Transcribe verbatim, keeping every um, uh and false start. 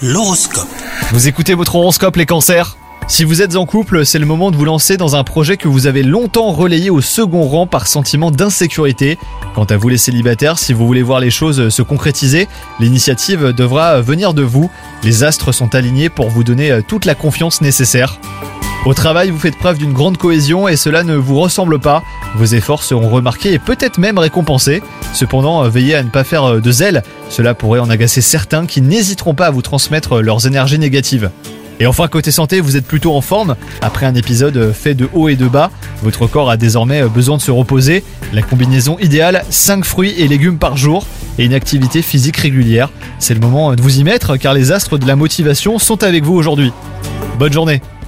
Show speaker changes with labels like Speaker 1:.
Speaker 1: L'horoscope.
Speaker 2: Vous écoutez votre horoscope les cancers ? Si vous êtes en couple, c'est le moment de vous lancer dans un projet que vous avez longtemps relayé au second rang par sentiment d'insécurité. Quant à vous les célibataires, si vous voulez voir les choses se concrétiser, l'initiative devra venir de vous. Les astres sont alignés pour vous donner toute la confiance nécessaire. Au travail, vous faites preuve d'une grande cohésion et cela ne vous ressemble pas. Vos efforts seront remarqués et peut-être même récompensés. Cependant, veillez à ne pas faire de zèle. Cela pourrait en agacer certains qui n'hésiteront pas à vous transmettre leurs énergies négatives. Et enfin, côté santé, vous êtes plutôt en forme. Après un épisode fait de haut et de bas, votre corps a désormais besoin de se reposer. La combinaison idéale, cinq fruits et légumes par jour et une activité physique régulière. C'est le moment de vous y mettre car les astres de la motivation sont avec vous aujourd'hui. Bonne journée!